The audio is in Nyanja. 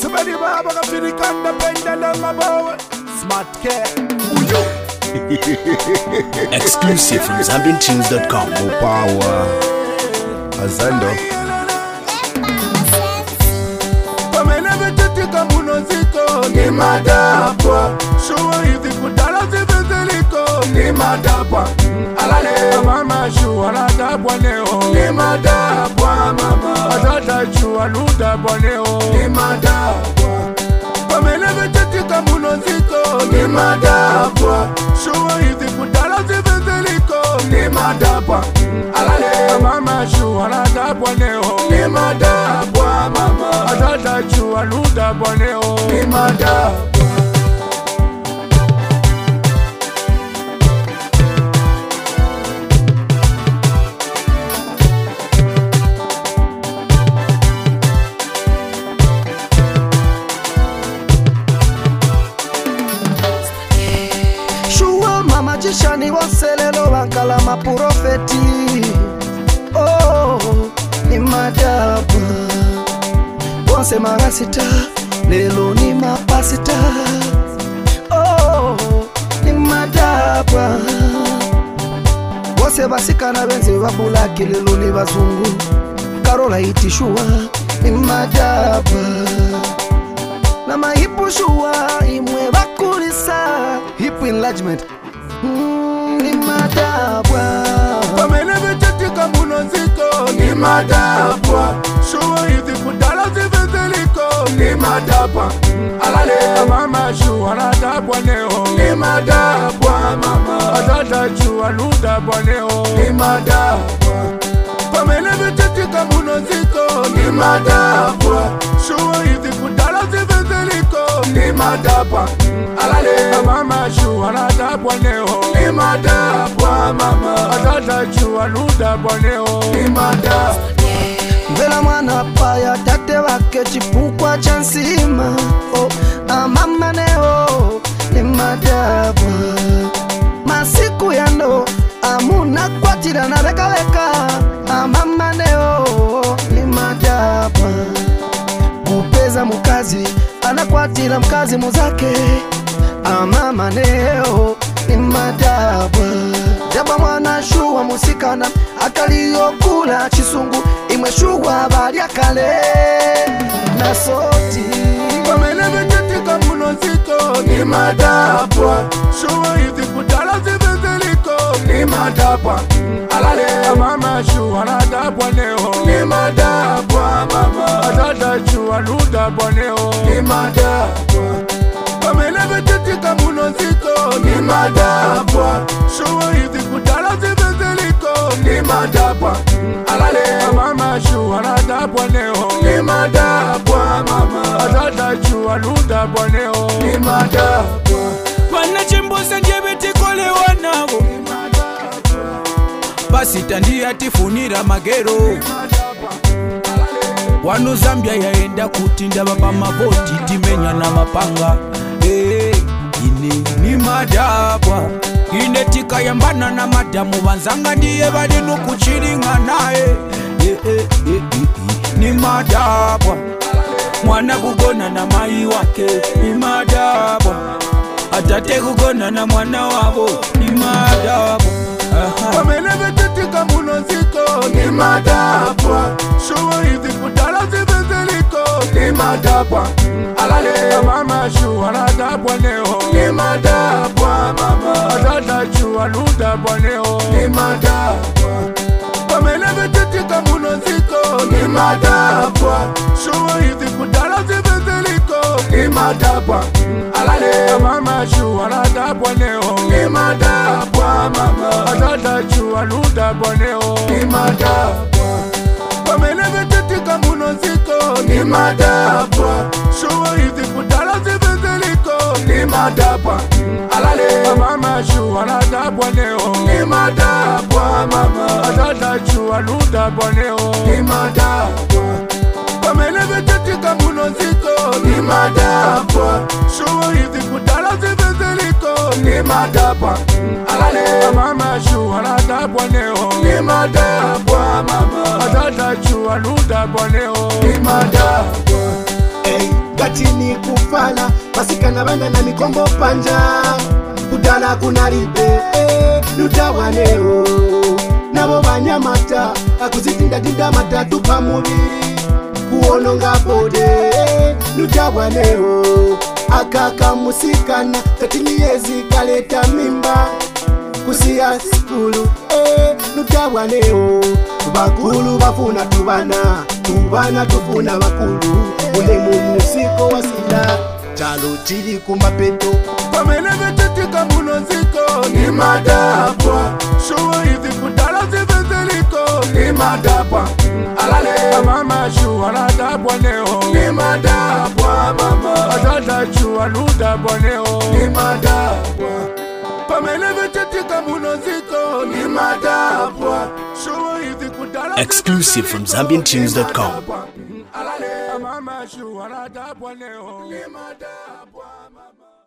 Everybody baba kafiri kanda penda na mabawe. Smart care. Exclusive from ZambianTunes.com. More power. Azando. Pamene vetetika munoziko ni madapwa. Shua hivi kutala zivezeliko ni madapwa. Alale mama shua nadapwa neo ni madapwa mama. Adada shua ludapwa neo ni madapwa. Pamene vetetika munoziko ni madapwa. Shua hivi kutala zivezeliko ni madapwa. Alale mama shua nadapwa neo ni madapwa mama. Adada shua ludapwa neo ni madapwa. Magiciani waselelo wankala maprofeti. Oh, ni madaba Bonse marasita lelo ni mapasita. Oh, ni madaba Bonse basikana benzi wabulaki lelo ni bazungu. Karola itishua ni madaba na mahipu shua imwe bakulisa. Hip enlargement ni madabwa. Pamene vetetika munoziko ni madabwa. Shua hivi kutala zivezeliko ni madabwa. Alale mama shua nadabwa neo ni madabwa mama. Adada shua ludabwa neo ni madabwa. Pamene vetetika munoziko ni madabwa. Shua hivi kutala zivezeliko ni madabwa. Alale mama shua nadabwa neo ni madabwa mama. Adada shua ludabwa neo ni madabwa. Mbela mwana paya tate wake chipukwa chansima. Oh, mama neo ni madabwa. Masiku yando amuna kwatira na leka. Mama neo ni madabwa. Kupeza mukazi anakwatira mkazi muzake. Mama neo ni madabwa. Jaba mwana shuwa musikana akaliyokula chisungu. Imwe shuwa bali akale na soti. Pamene vetetika munoziko ni madabwa. Shua hivi kutala zivezeliko ni madabwa. Alale mama shua nadabwa neo ni madabwa mama. Adada shua ludabwa neo ni madabwa. Pamene vetetika munoziko ni madabwa. Shua hivi kutala zivezeliko ni madabwa. Alale mama shua nadabwa neo ni madabwa mama. Adada shua ludabwa neo ni madabwa. Wana chimbosa njebe tikolewa nabo basi tandi atifunira magero. Wano Zambia yaenda kutinda baba maboti timenya na mapanga. Ine ni madabwa. Ine tika yambana na madamu banzanga ndiye bali nukuchiringa nae. Ni madabwa. Mwana kugona na mai wake ni madabwa. Atate kugona na mwana wabo ni madabwa. Pamene vetetika munoziko ni madabwa. Shua hivi kutala zivezeliko ni madabwa. Alale mama shua nadabwa neo ni madabwa mama. Adada shua ludabwa neo ni madabwa. Pamene vetetika munoziko ni madabwa. Shua hivi kutala zivezeliko ni madabwa. Alale mama shua nadabwa neo ni madabwa mama. Adada shua ludabwa neo ni madabwa. Pamene vetetika munoziko ni madabwa. Shua hivi kutala zivezeliko ni madabwa. Alale mama shua nadabwa neo ni madabwa mama. Adada shua ludabwa neo ni madabwa. Pamene vetetika munoziko ni madabwa. Shua hivi kutala zivezeliko ni madabwa. Alale mama shua nadabwa neo ni madabwa mama. Adada shua ludabwa neo ni madabwa. katini kufala pasikana banda na mikombo panja kudala kunalibe nutawaneo nabo banyamata akuzitindatinda matatu pamubiri kuononga bode nutawaneo akaka musikana katini yezi kaleta mimba kusiya skulu nutawaneo bakulu bafuna tubana tufuna bakulu ule mumusiko wasila chalo chili kumapeto pamene vetetika munoziko ni madapwa shuwa hizi kudala zivezeliko ni madapwa alale mama shuwa nadapwa neo ni madapwa mama adada shuwa nudapwa neo ni madapwa pamene vetetika munoziko ni madapwa shuwa hizi kudala Exclusive from ZambianTunes.com. alale mama shuwa nadapwa neo ni madapwa mama